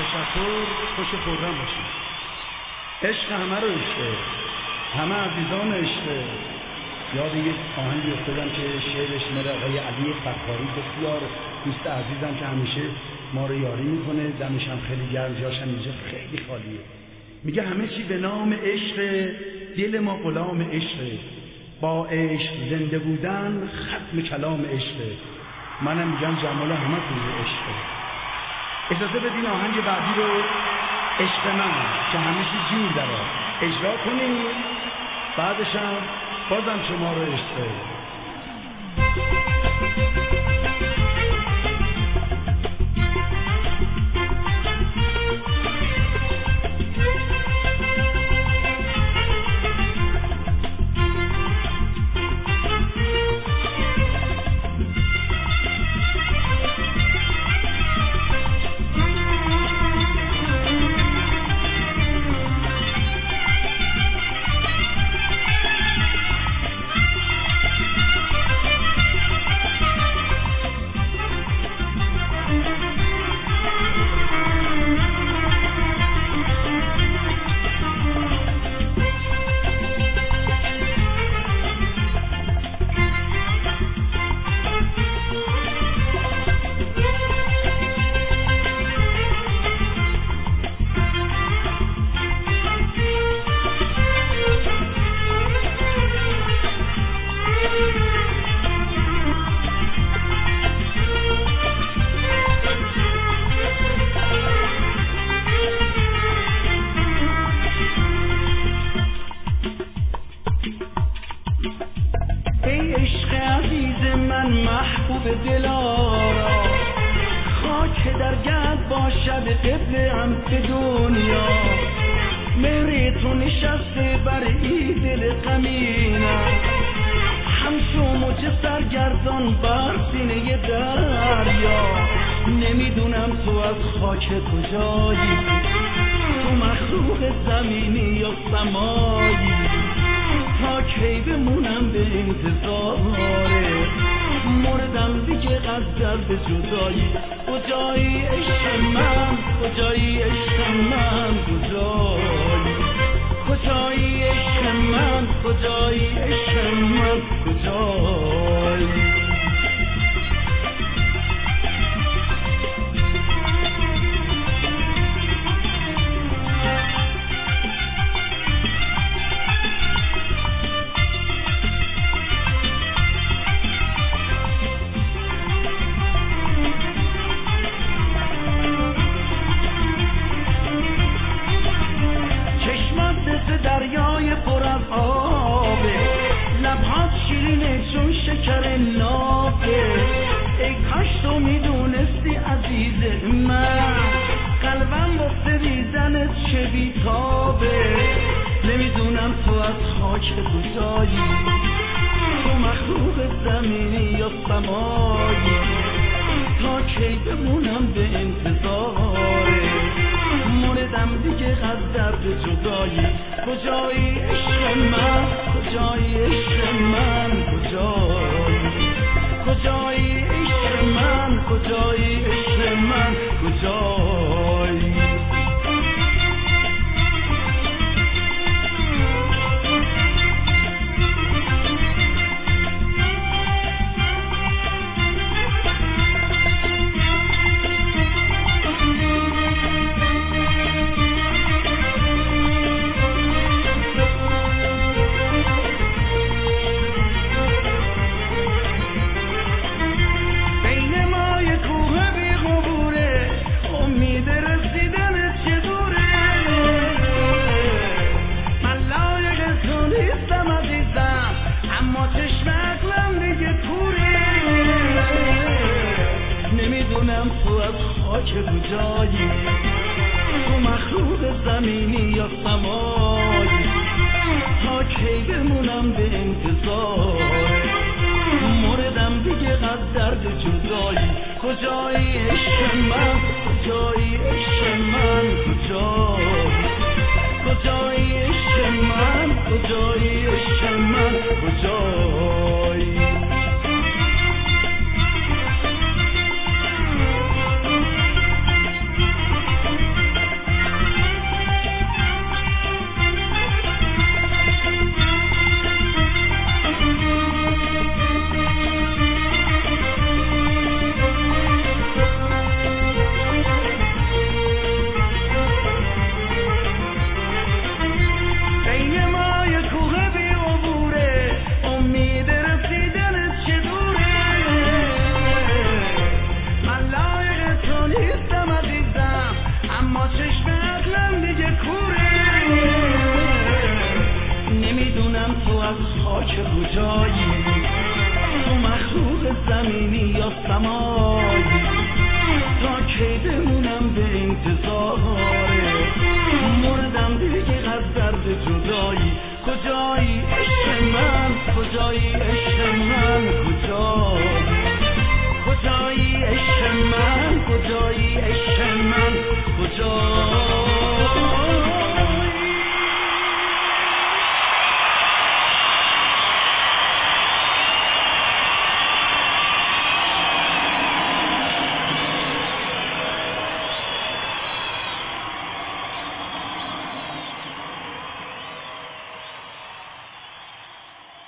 تشکر. خوش خورم باشید. عشق همه رو عشقه، همه عزیزان عشقه. یاد یک آهنگی افتادم که شعرش مال آقای علی فکاری، بسیار دوست عزیزم که همیشه ما رو یاری میکنه، دمش هم خیلی گرم، جاش هم اینجا خیلی خالیه. میگه همه چی به نام عشق، دل ما غلام عشق، با عشق زنده بودن ختم کلام عشق. منم میگم جمال همه توی عشق. اجازه بدین آهنگ بعدی رو عشق من که همه چی جور داره اجرا کنیم، بعدش هم بازم شما رو عشق. سمایی تا کی بمونم به انتظاره مردم دیگه از درد جدایی کجایی عشق من کجایی عشق